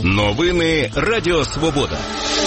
Новини Радіо Свобода.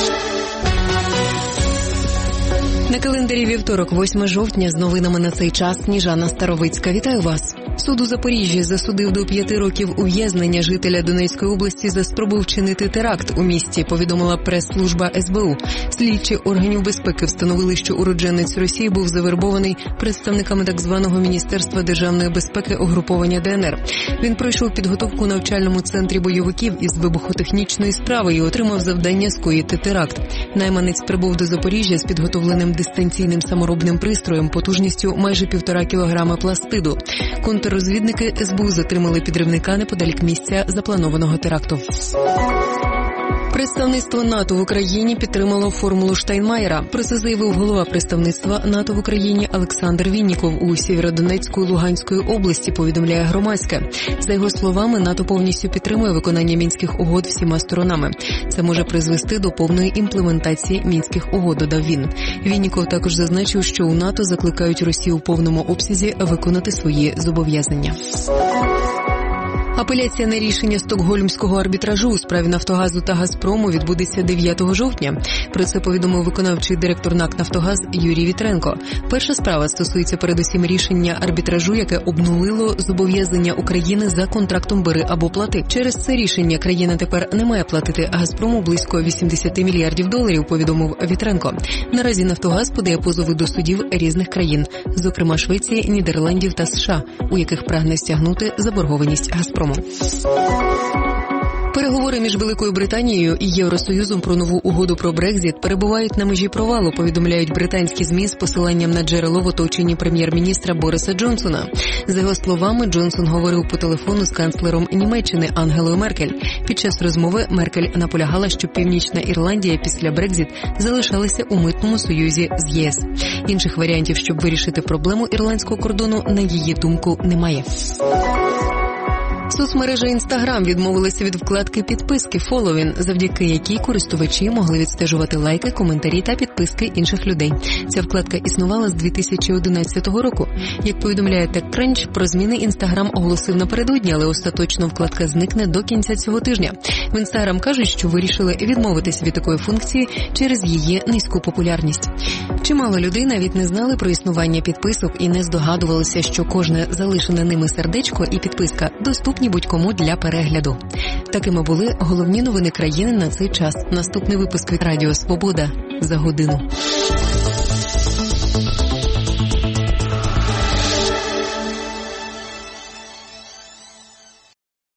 На календарі вівторок, 8 жовтня, з новинами на цей час Сніжана Старовицька. Вітаю вас. Суд у Запоріжжі засудив до 5 років ув'язнення жителя Донецької області за спробу вчинити теракт у місті, повідомила прес-служба СБУ. Слідчі органів безпеки встановили, що уродженець Росії був завербований представниками так званого Міністерства державної безпеки угруповання ДНР. Він пройшов підготовку у навчальному центрі бойовиків із вибухотехнічної справи і отримав завдання скоїти теракт. Найманець прибув до Запоріжжя з підготовленим дистанційним саморобним пристроєм потужністю майже 1,5 кілограма пластиду. Контррозвідники СБУ затримали підривника неподалік місця запланованого теракту. Представництво НАТО в Україні підтримало формулу Штайнмаєра. Про це заявив голова представництва НАТО в Україні Олександр Вінніков у Сєвєродонецької Луганської області, повідомляє Громадське. За його словами, НАТО повністю підтримує виконання Мінських угод всіма сторонами. Це може призвести до повної імплементації Мінських угод, додав він. Вінніков також зазначив, що у НАТО закликають Росію у повному обсязі виконати свої зобов'язання. Апеляція на рішення Стокгольмського арбітражу у справі «Нафтогазу» та «Газпрому» відбудеться 9 жовтня. Про це повідомив виконавчий директор НАК «Нафтогаз» Юрій Вітренко. Перша справа стосується передусім рішення арбітражу, яке обнулило зобов'язання України за контрактом «Бери або плати». Через це рішення країна тепер не має платити «Газпрому» близько 80 мільярдів доларів, повідомив Вітренко. Наразі «Нафтогаз» подає позови до судів різних країн, зокрема Швеції, Нідерландів та США, у яких прагне стягнути заборгованість «Газпрому». Переговори між Великою Британією і Євросоюзом про нову угоду про Брекзіт перебувають на межі провалу, повідомляють британські ЗМІ з посиланням на джерело в оточенні прем'єр-міністра Бориса Джонсона. За його словами, Джонсон говорив по телефону з канцлером Німеччини Ангелою Меркель. Під час розмови Меркель наполягала, що Північна Ірландія після Брекзіт залишалася у митному союзі з ЄС. Інших варіантів, щоб вирішити проблему ірландського кордону, на її думку, немає. Соцмережа Instagram відмовилася від вкладки підписки «Following», завдяки якій користувачі могли відстежувати лайки, коментарі та підписки інших людей. Ця вкладка існувала з 2011 року. Як повідомляє TechCrunch, про зміни Instagram оголосив напередодні, але остаточно вкладка зникне до кінця цього тижня. В Instagram кажуть, що вирішили відмовитися від такої функції через її низьку популярність. Чимало людей навіть не знали про існування підписок і не здогадувалися, що кожне залишене ними сердечко і підписка доступні будь-кому для перегляду. Такими були головні новини країни на цей час. Наступний випуск від Радіо Свобода за годину.